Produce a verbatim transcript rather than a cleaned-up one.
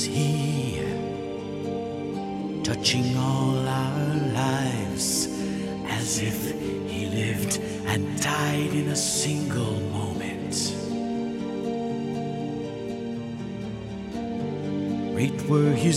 He, touching all our lives as if He lived and died in a single moment. Great were His